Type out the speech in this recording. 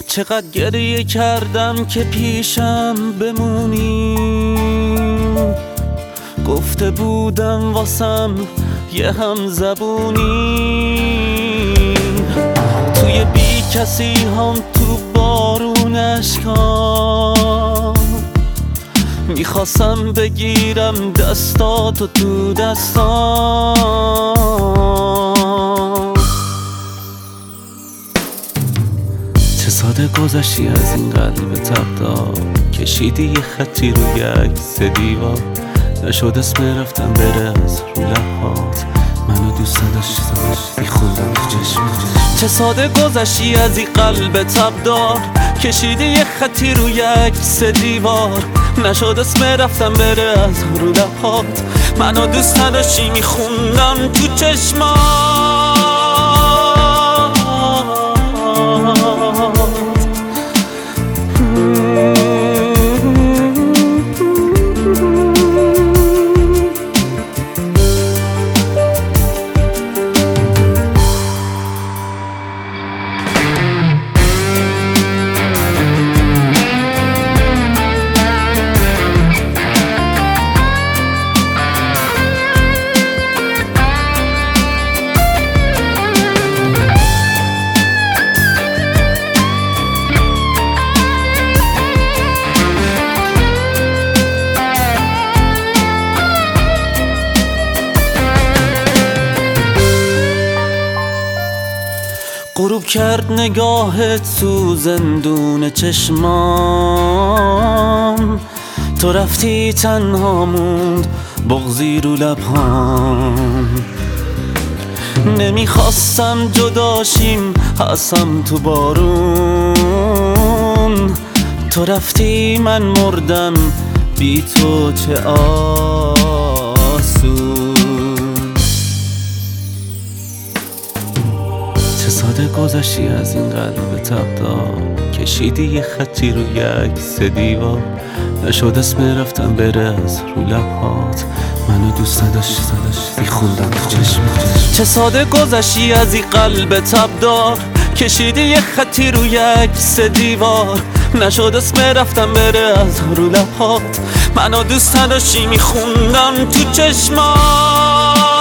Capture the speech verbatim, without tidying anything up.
چقدر گریه کردم که پیشم بمونی، گفته بودم واسم یه هم زبونی. توی بی کسی هم تو بارون اشکام میخواستم بگیرم دستاتو تو دستام. چه ساده گذشتی از این قلب تبدار، کشیدی یه خطی روی عکس دیوار، نشد اسم رفتم بره از رو لبهات، منو دوست داشتی خوندم تو چشمات. چه ساده گذشتی از این قلب تبدار، کشیدی یه خطی روی عکس دیوار، نشد اسم رفتم بره از رو لبهات، منو دوست نداشتی میخوندم تو چشمات. غروب کرد نگاهت تو زندون چشمام، تو رفتی تنها موند بغضی رو لبهام. نمیخواستم جداشیم هستم تو بارون، تو رفتی من مردم بی تو چه آسون. چه ساده گذشتی از این قلب تبدار، کشیدی یه خطی روی عکس دیوار، نشد اسم رفتم بره از رو لبهات، منو دوست نداشتی خوندم تو چشمات. چه ساده گذشتی از این قلب تبدار، کشیدی یه خطی روی عکس دیوار، نشد اسم رفتم بره از رو لبهات، منو دوست نداشتی میخوندم تو چشمات.